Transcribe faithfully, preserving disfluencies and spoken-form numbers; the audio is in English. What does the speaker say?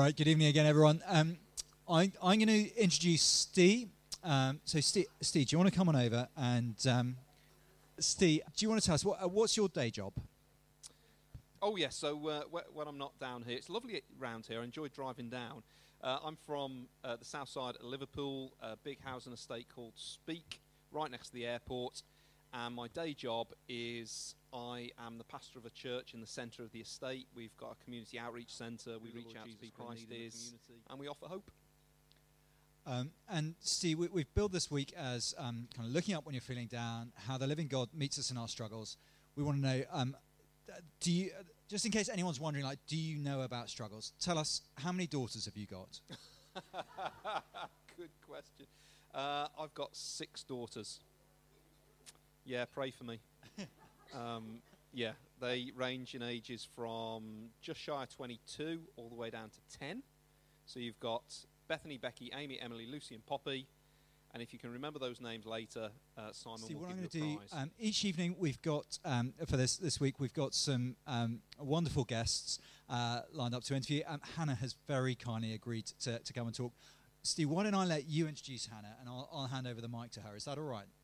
right, good evening again, everyone. Um, I, I'm going to introduce Steve. Um, so, Steve, Steve, do you want to come on over? And um, Steve, do you want to tell us, what, uh, what's your day job? Oh, yes, so uh, wh- when I'm not down here, it's lovely round here. I enjoy driving down. Uh, I'm from uh, the south side of Liverpool, a big housing estate called Speke, right next to the airport. And my day job is I am the pastor of a church in the centre of the estate. We've got a community outreach centre. We reach out to people in need in the community, and we offer hope. Um, and Steve, we, we've built this week as um, kind of looking up when you're feeling down, how the living God meets us in our struggles. We want to know, um, do you, just in case anyone's wondering, like, do you know about struggles? Tell us, how many daughters have you got? Good question. Uh, I've got six daughters. Yeah, pray for me. um, yeah, they range in ages from just shy of twenty-two all the way down to ten. So you've got Bethany, Becky, Amy, Emily, Lucy, and Poppy. And if you can remember those names later, uh, Simon Steve, will what give I'm you going a to do, prize. um, each evening we've got, um, for this this week, we've got some um, wonderful guests uh, lined up to interview. Um, Hannah has very kindly agreed to, to come and talk. Steve, why don't I let you introduce Hannah, and I'll, I'll hand over the mic to her. Is that all right?